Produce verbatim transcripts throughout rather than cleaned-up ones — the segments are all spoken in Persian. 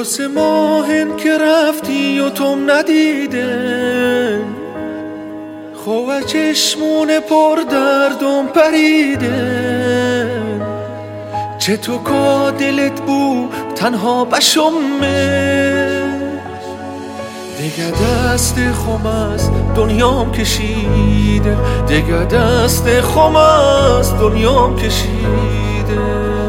سه ماهن که رفتی و تم ندیده، خواه چشمون پر دردم پریده، چه تو که دلت بو تنها بشمه، دیگه دست خم از دنیام کشیده، دیگه دست خم از دنیام کشیده.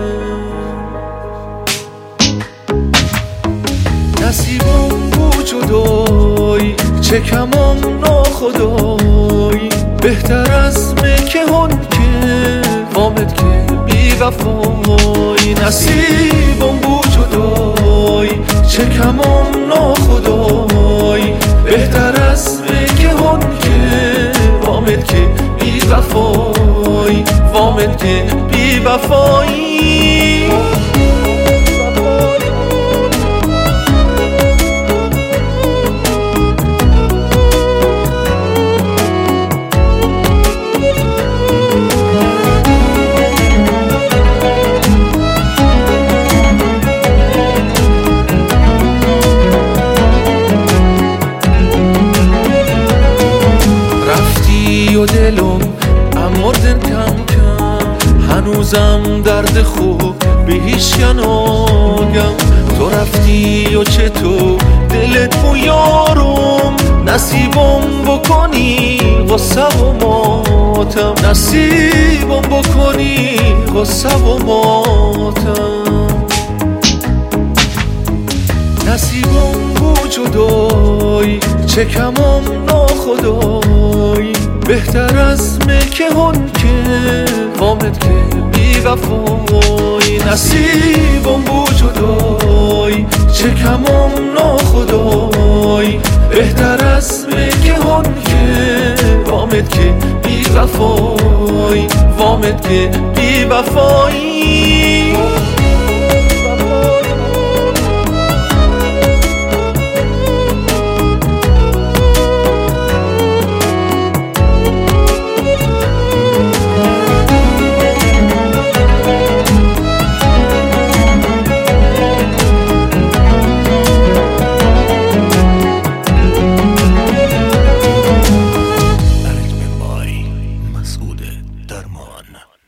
نصیبم بو جدایی، چه کمم ناخدایی، بهتر از مکه هن که وامد که بی وفایی. نصیبم بو جدایی، چه کمم ناخدایی، بهتر از مکه هن که وامد که بی وفایی، وامد که بی وفایی. و دلم امردن کم کم، هنوزم درد خوب به هیچ نگم. تو رفتی و چطور دلت بو یارم، نصیبم بکنی غصه و ماتم، نصیبم بکنی غصه و ماتم. نصیبم بو جدایی، چه کمم ناخدایی، بهتر از مکه هن که وامد که بی وفایی. نصیبم بو جدایی، چه کمم ناخدایی، بهتر از مکه هن که وامد که بی وفایی، وامد که بی وفایی. مسعود درمان.